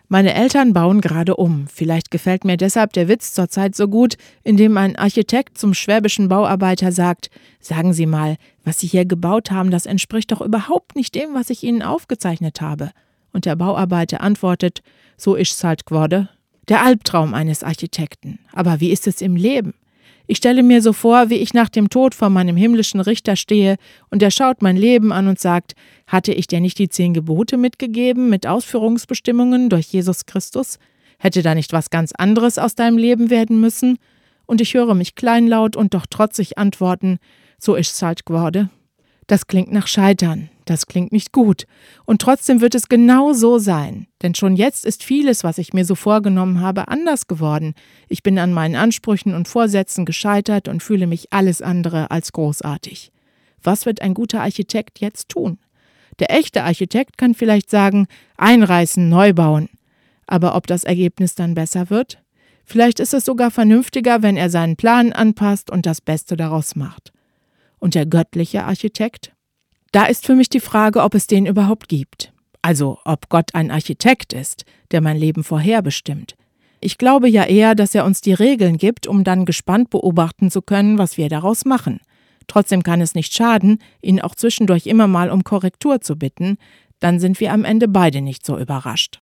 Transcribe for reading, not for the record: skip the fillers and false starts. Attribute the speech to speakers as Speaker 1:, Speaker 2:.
Speaker 1: Meine Eltern bauen gerade um. Vielleicht gefällt mir deshalb der Witz zurzeit so gut, in dem ein Architekt zum schwäbischen Bauarbeiter sagt: Sagen Sie mal, was Sie hier gebaut haben, das entspricht doch überhaupt nicht dem, was ich Ihnen aufgezeichnet habe. Und der Bauarbeiter antwortet: So ist's halt geworden. Der Albtraum eines Architekten. Aber wie ist es im Leben? Ich stelle mir so vor, wie ich nach dem Tod vor meinem himmlischen Richter stehe und er schaut mein Leben an und sagt: Hatte ich dir nicht die 10 Gebote mitgegeben mit Ausführungsbestimmungen durch Jesus Christus? Hätte da nicht was ganz anderes aus deinem Leben werden müssen? Und ich höre mich kleinlaut und doch trotzig antworten: So ist's halt geworden. Das klingt nach Scheitern, das klingt nicht gut. Und trotzdem wird es genau so sein. Denn schon jetzt ist vieles, was ich mir so vorgenommen habe, anders geworden. Ich bin an meinen Ansprüchen und Vorsätzen gescheitert und fühle mich alles andere als großartig. Was wird ein guter Architekt jetzt tun? Der echte Architekt kann vielleicht sagen: Einreißen, neu bauen. Aber ob das Ergebnis dann besser wird? Vielleicht ist es sogar vernünftiger, wenn er seinen Plan anpasst und das Beste daraus macht. Und der göttliche Architekt? Da ist für mich die Frage, ob es den überhaupt gibt. Also, ob Gott ein Architekt ist, der mein Leben vorherbestimmt. Ich glaube ja eher, dass er uns die Regeln gibt, um dann gespannt beobachten zu können, was wir daraus machen. Trotzdem kann es nicht schaden, ihn auch zwischendurch immer mal um Korrektur zu bitten, dann sind wir am Ende beide nicht so überrascht.